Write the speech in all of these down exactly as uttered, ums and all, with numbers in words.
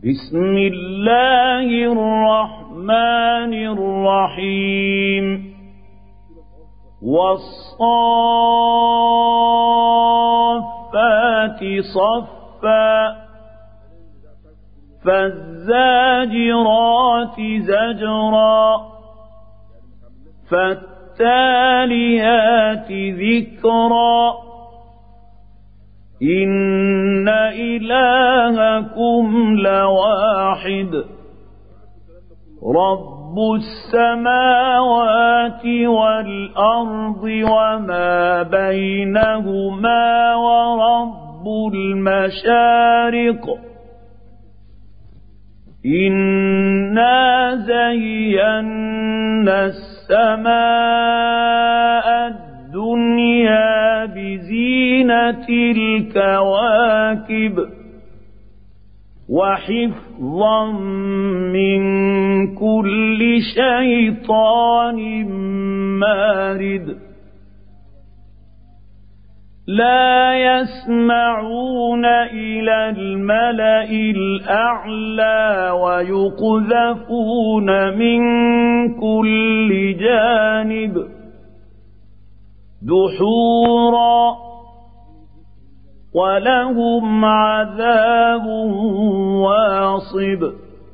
بسم الله الرحمن الرحيم والصافات صفا فالزاجرات زجرا فالتاليات ذكرا إن إلهكم لواحد رب السماوات والأرض وما بينهما ورب المشارق إنا زينا السماء الدنيا بزينة الكواكب وحفظا من كل شيطان مارد لا يسمعون إلى الملأ الأعلى ويقذفون من كل جانب دحورا ولهم عذاب واصب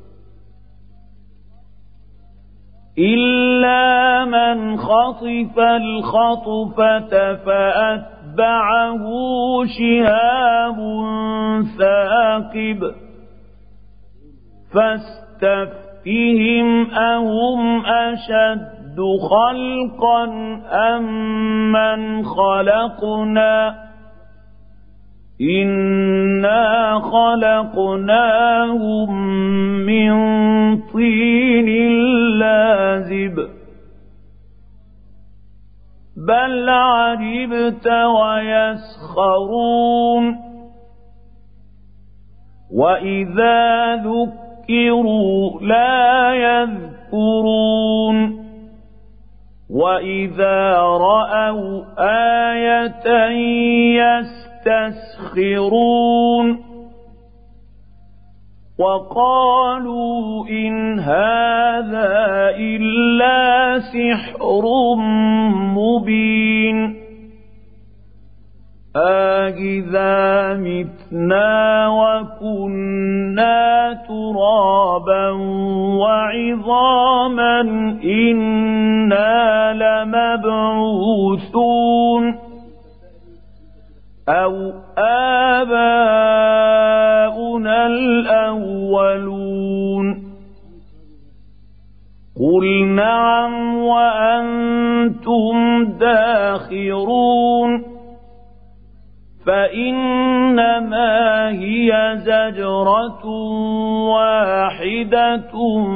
إلا من خطف الخطفة فأتبعه شهاب ثاقب فاستفتهم أهم أشد خلقا أم من خلقنا إنا خلقناهم من طين لازب بل عجبت ويسخرون وإذا ذكروا لا يذكرون وإذا رأوا آية يستسخرون وقالوا إن هذا إلا سحر مبين أإذا متنا وكنا ترابا وعظاما إنا لمبعوثون أو آباؤنا الأولون قل نعم وأنتم داخرون فإنما هي زجرة واحدة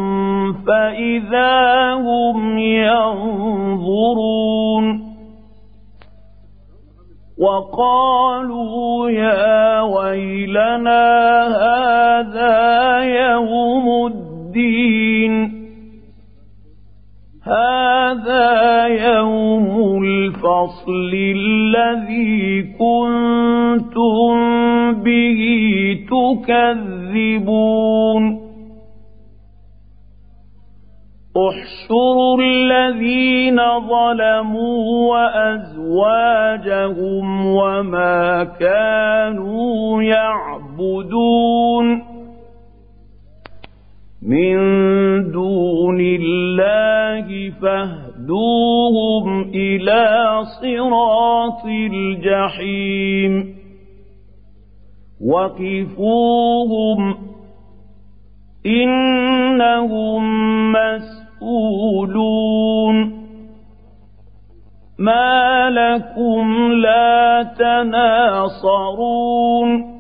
فإذا هم ينظرون وقالوا يا ويلنا هذا يوم الدين هذا يوم الفصل الذي كنتم به تكذبون احشروا الذين ظلموا وأزواجهم وما كانوا يعبدون من دون الله فاهدوهم إلى صراط الجحيم وقفوهم إنهم مسؤولون ما لكم لا تناصرون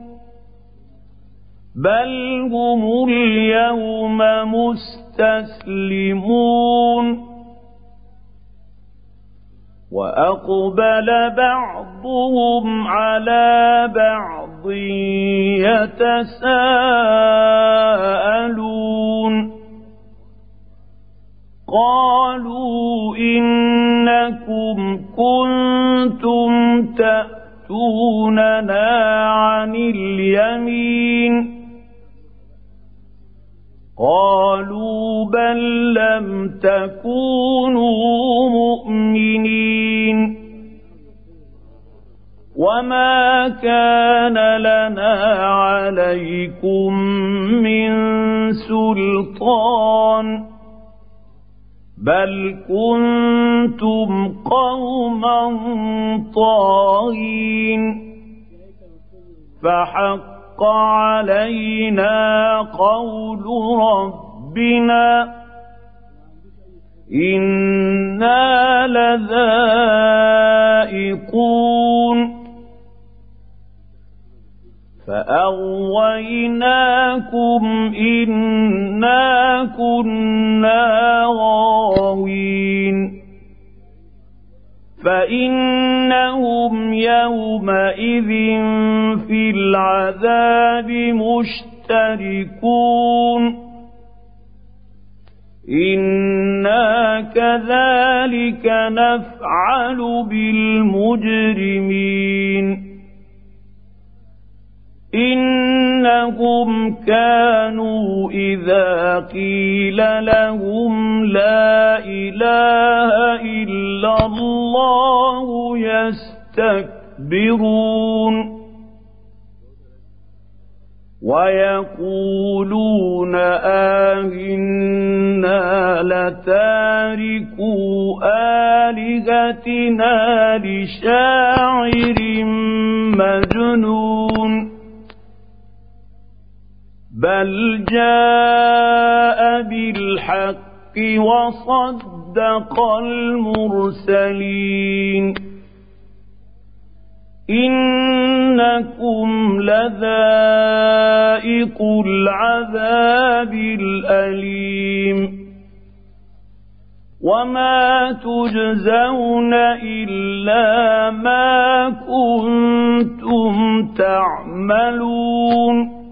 بل هم اليوم مستسلمون وأقبل بعضهم على بعض يتساءلون قالوا إنكم كنتم تأتوننا عن اليمين تكونوا مؤمنين وما كان لنا عليكم من سلطان بل كنتم قوما طاغين فحق علينا قول ربنا إنا لذائقون فأغويناكم إنا كنا غاوين فإنهم يومئذ في العذاب مشتركون إنا كذلك نفعل بالمجرمين إنهم كانوا إذا قيل لهم لا إله إلا الله يستكبرون ويقولون آهنا لتاركو آلهتنا لشاعر مجنون بل جاء بالحق وصدق المرسلين إنكم لذائق العذاب الأليم وما تجزون إلا ما كنتم تعملون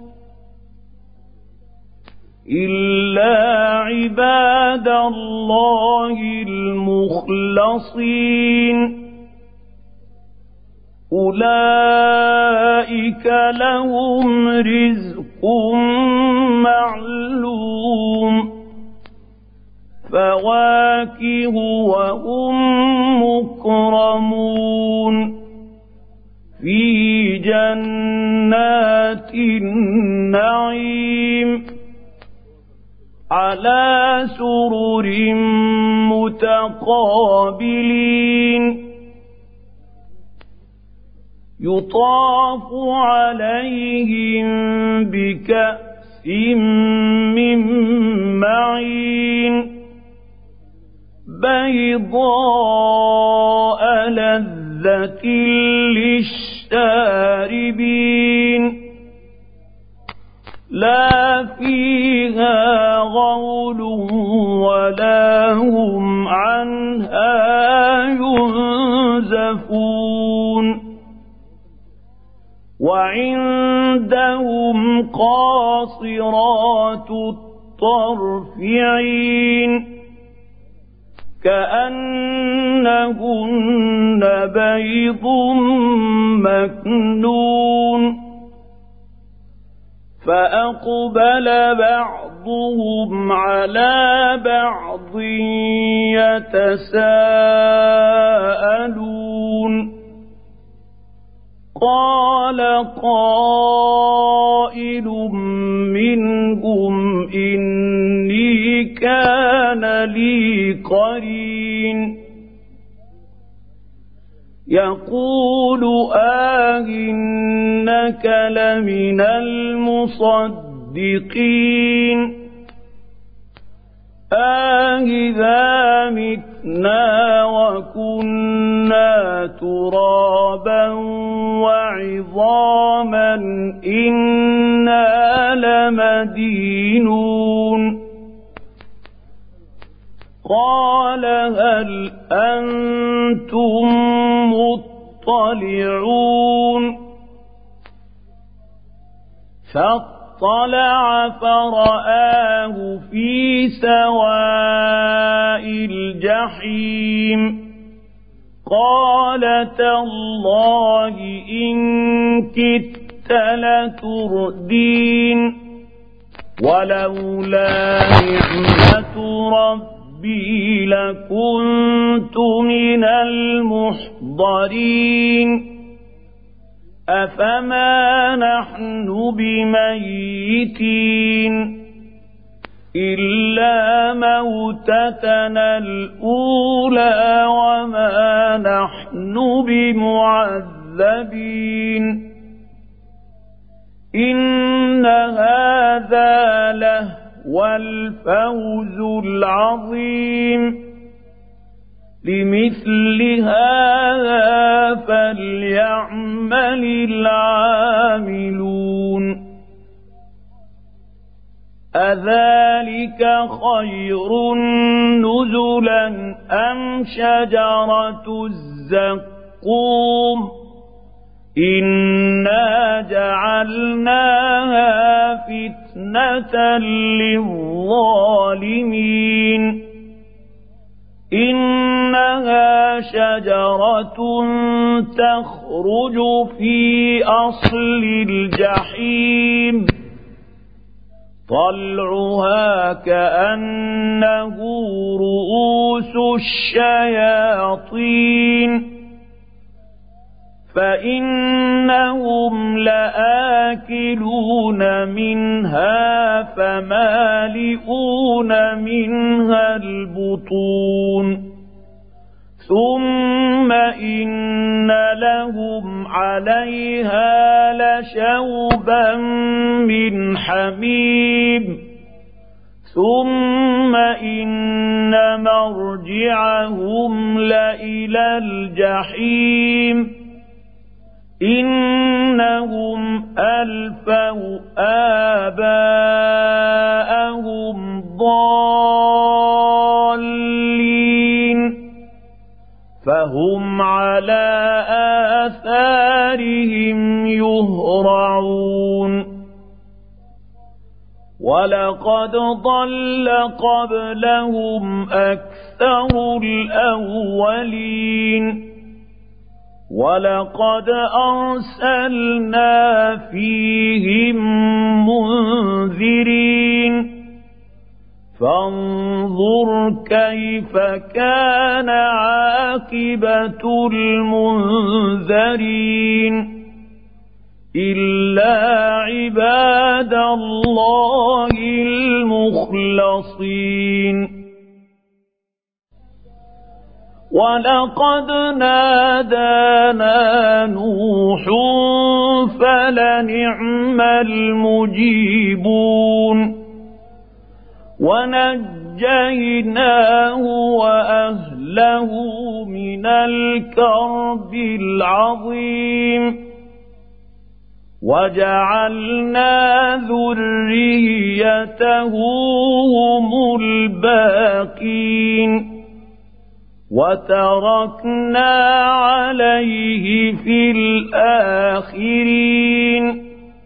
إلا عباد الله المخلصين أولئك لهم رزق معلوم فواكه وهم مكرمون في جنات النعيم على سرر متقابلين يطاف عليهم بكأس من معين بيضاء لذة للشاربين لا فيها غول ولا هم عنها ينزفون وعندهم قاصرات الطرف عين كأنهن بيض مكنون فأقبل بعضهم على بعض يتساءلون قال قائل منهم إني كان لي قرين يقول آئنك لمن المصدقين آئذا متنا وكنا ترابا وعظاما إنا لمدينون قال هل أنتم مطلعون فاطلع فرآه في سواء الجحيم قال تالله إن كدت لتردين ولولا نعمة ربي ربي لكنت من المحضرين أفما نحن بميتين إلا موتتنا الأولى وما نحن بمعذبين إن هذا لهو الفوز العظيم لمثل هذا فليعمل العاملون أذلك خير نزلا أم شجرة الزقوم إنا جعلناها فتنة للظالمين إنها شجرة تخرج في أصل الجحيم طلعها كأنه رؤوس الشياطين فإنهم لآكلون منها فمالئون منها البطون ثم إن لهم عليها لشوبا من حميم ثم إن مرجعهم لإلى الجحيم إنهم ألفوا آباءهم ضالين فهم على آثارهم يهرعون ولقد ضل قبلهم أكثر الأولين ولقد أرسلنا فيهم منذرين فانظر كيف كان عاقبة المنذرين إلا عباد الله المخلصين ولقد نادانا نوح فلنعم المجيبون ونجيناه وأهله من الكرب العظيم وجعلنا ذريته هم الباقين وتركنا عليه في الآخرين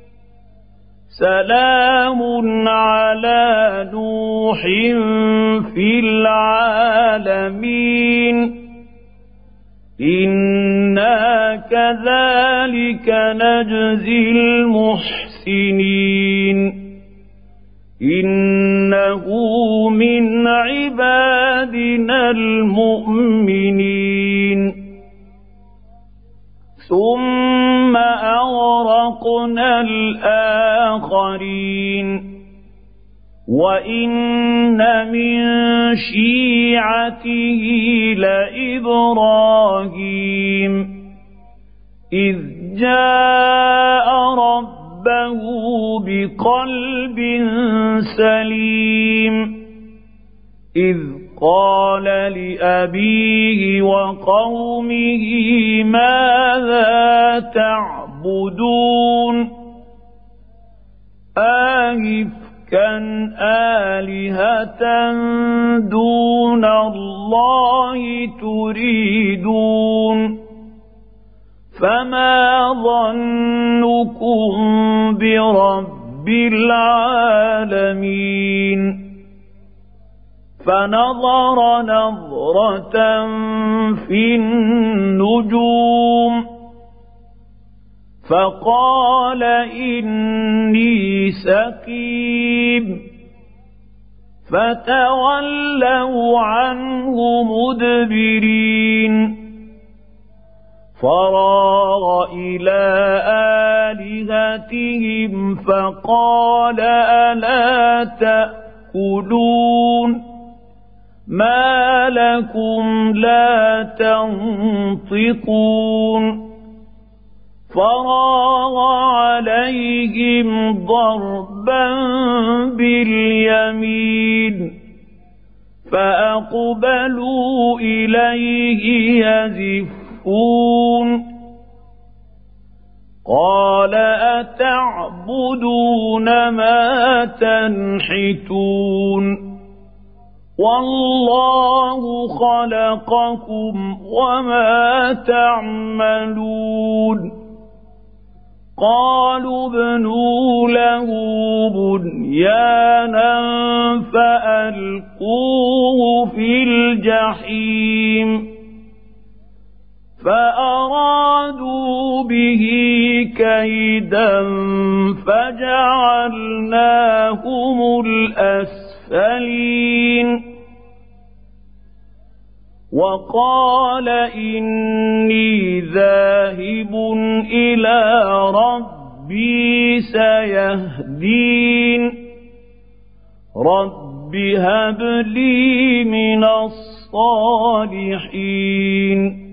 سلام على نوح في العالمين إنا كذلك نجزي المحسنين إنه من عبادنا المؤمنين ثم أغرقنا الآخرين وإن من شيعته لإبراهيم إذ جاء ربه بقلب سليم إذ قال لأبيه وقومه ماذا تعبدون آئفكا آلهة دون الله تريدون فما ظنكم برب العالمين فنظر نظرة في النجوم فقال إني سقيم فتولوا عنه مدبرين فراغ إلى آلهتهم فقال ألا تأكلون ما لكم لا تنطقون فراغ عليهم ضربا باليمين فأقبلوا إليه يزفون قال أتعبدون ما تنحتون والله خلقكم وما تعملون قالوا ابنوا له بنيانا فألقوه في الجحيم فأرادوا به كيدا فجعلناهم الأسفلين وقال إني ذاهب إلى ربي سيهدين رب هب لي من الصالحين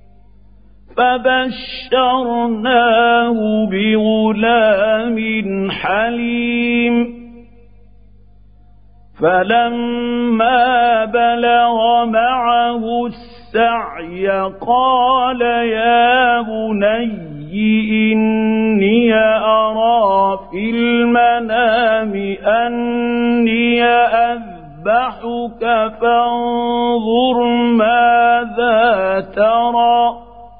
فبشرناه بغلام حليم فلما بلغ معه السعي قال يا بني إني أرى في المنام أني أذبحك فانظر ماذا ترى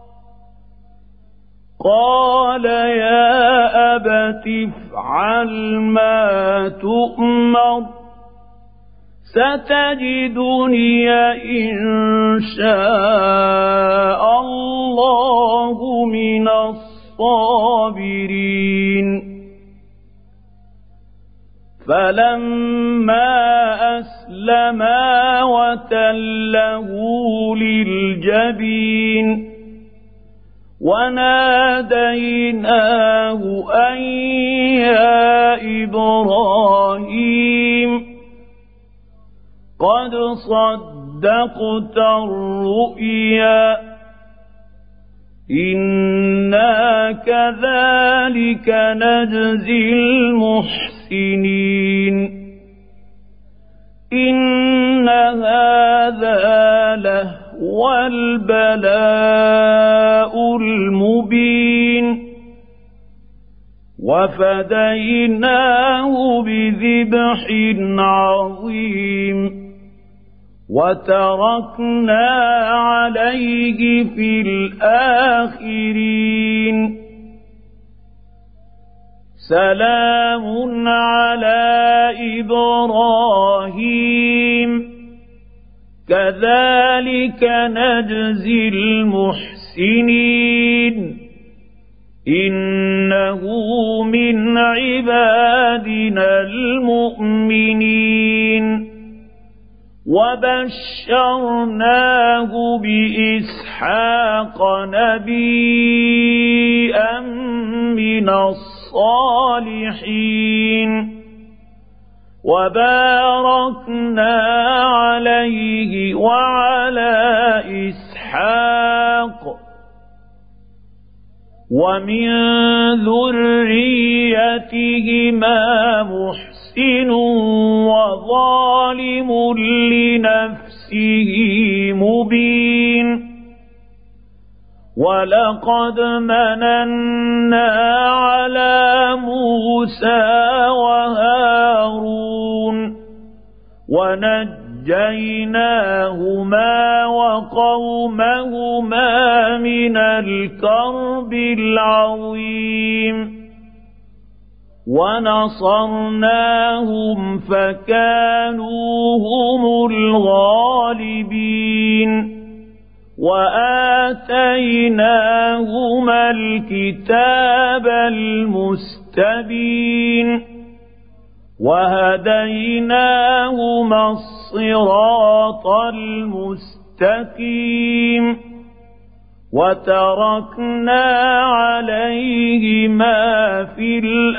قال يا أبت افعل ما تؤمر ستجدني إن شاء الله من الصابرين فلما أسلما وتله للجبين وناديناه أن يا إبراهيم قد صدقت الرؤيا إنا كذلك نجزي المحسنين إن هذا لهو البلاء المبين وفديناه بذبح عظيم وتركنا عليه في الآخرين سلام على إبراهيم كذلك نجزي المحسنين إنه من عبادنا المؤمنين وبشرناه بإسحاق نبيا من الصالحين وباركنا عليه وعلى إسحاق ومن ذريتهما محسن وظالم لنفسه مبين ولقد مننا على موسى وهارون ونجيناهما وقومهما من الكرب العظيم ونصرناهم فكانوا هم الغالبين وآتيناهما الكتاب المستبين وهديناهما الصراط المستقيم وتركنا عليهما في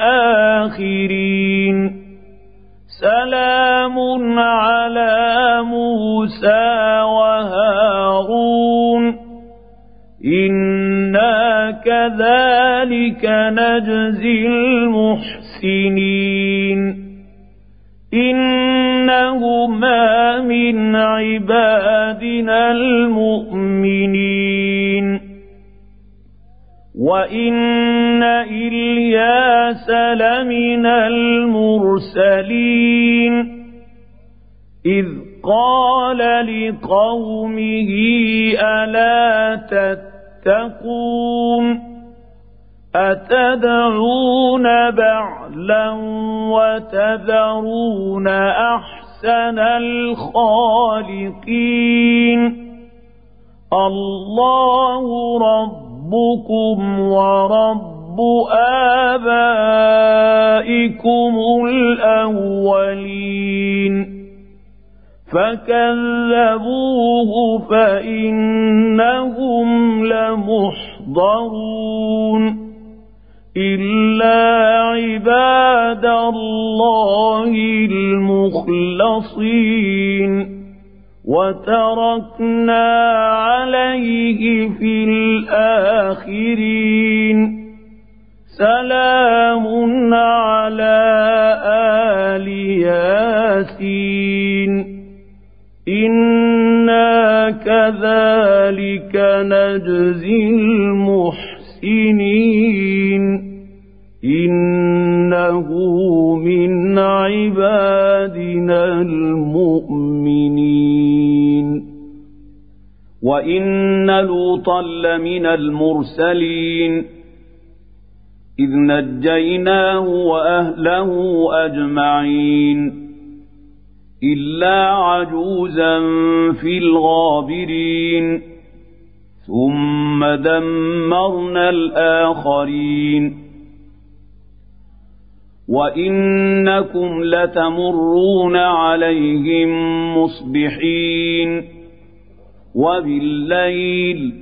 الآخرين سلام على موسى وهارون إنا كذلك نجزي المحسنين إنهما من عبادنا المؤمنين وإن إلياس لمن المرسلين إذ قال لقومه ألا تتقون أتدعون بعلا وتذرون أحسن الخالقين الله ربكم ورب آبائكم الأولين فكذبوه فإنهم لمحضرون إلا عباد الله المخلصين وتركنا عليه في الآخرين سلام على آل ياسين إنا كذلك نجزي المحسنين إنه من عبادنا المؤمنين وإن لوطا لمن المرسلين إذ نجيناه وأهله أجمعين إلا عجوزا في الغابرين ثم دمرنا الآخرين وإنكم لتمرون عليهم مصبحين وبالليل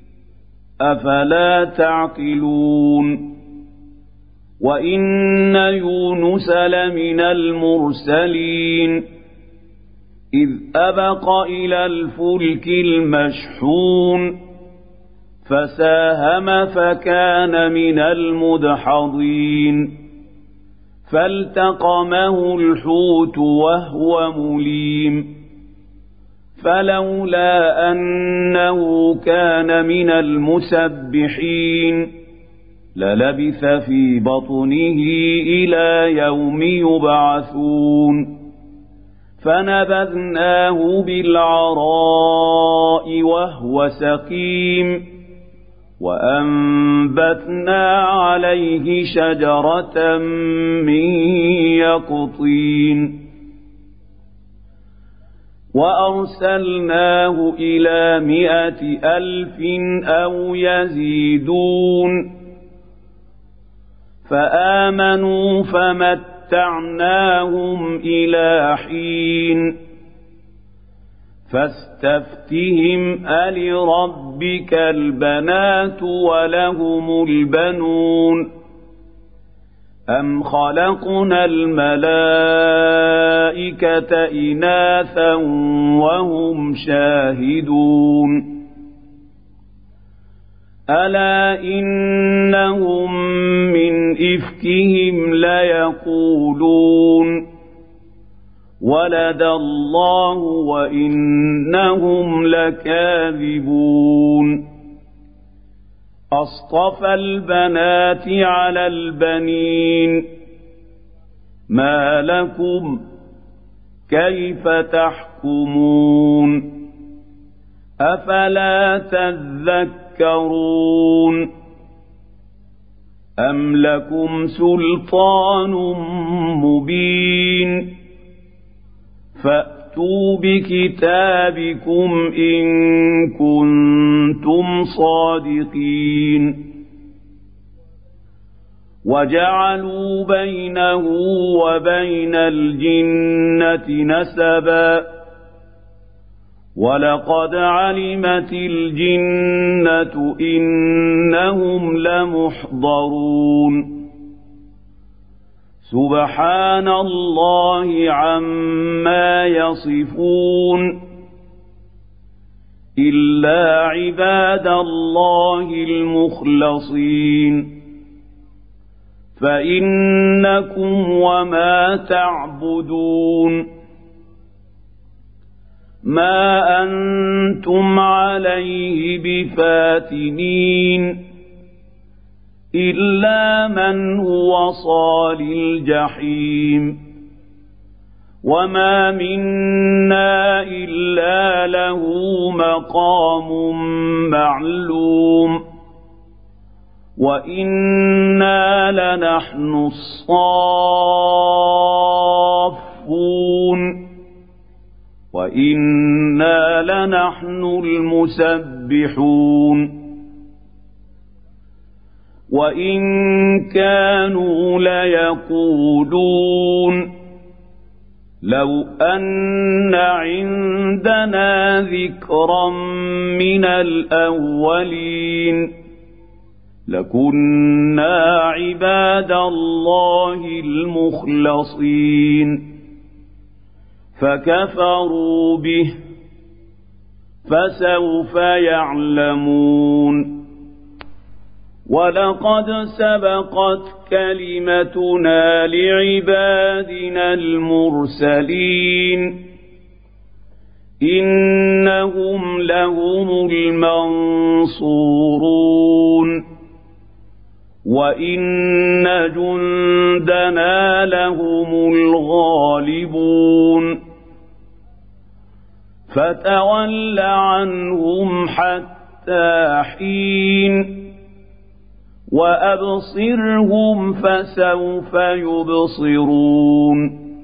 أفلا تعقلون وإن يونس لمن المرسلين إذ أبق إلى الفلك المشحون فساهم فكان من المدحضين فالتقمه الحوت وهو مليم فلولا أنه كان من المسبحين للبث في بطنه إلى يوم يبعثون فنبذناه بالعراء وهو سقيم وأنبتنا عليه شجرة من يقطين وأرسلناه إلى مائة ألف أو يزيدون فآمنوا فمتعناهم إلى حين فاستفتهم ألربك البنات ولهم البنون أم خلقنا الملائكة إناثا وهم شاهدون ألا إنهم من إفكهم ليقولون ولد الله وإنهم لكاذبون أصطفى البنات على البنين ما لكم كيف تحكمون أفلا تذكرون أم لكم سلطان مبين فأتوا بكتابكم إن كنتم صادقين وجعلوا بينه وبين الجنة نسبا ولقد علمت الجنة إنهم لمحضرون سبحان الله عما يصفون إلا عباد الله المخلصين فإنكم وما تعبدون ما أنتم عليه بفاتنين إلا من هو صال الجحيم وما منا إلا له مقام معلوم وإنا لنحن الصافون وإنا لنحن المسبحون وإن كانوا ليقولون لو أن عندنا ذكرا من الأولين لكنا عباد الله المخلصين فكفروا به فسوف يعلمون ولقد سبقت كلمتنا لعبادنا المرسلين إنهم لهم المنصورون وإن جندنا لهم الغالبون فتول عنهم حتى حين وأبصرهم فسوف يبصرون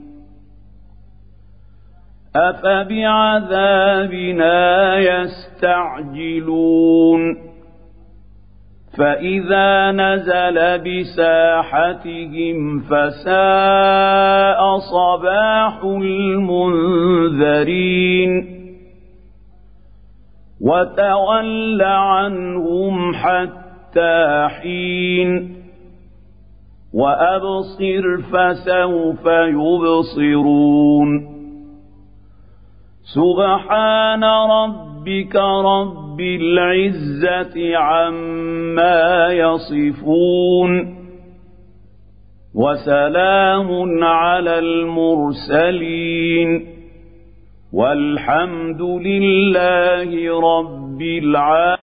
أفبعذابنا يستعجلون فإذا نزل بساحتهم فساء صباح المنذرين وتول عنهم حتى حين وأبصر فسوف يبصرون سبحان ربك رب العزة عما يصفون وسلام على المرسلين والحمد لله رب العالمين.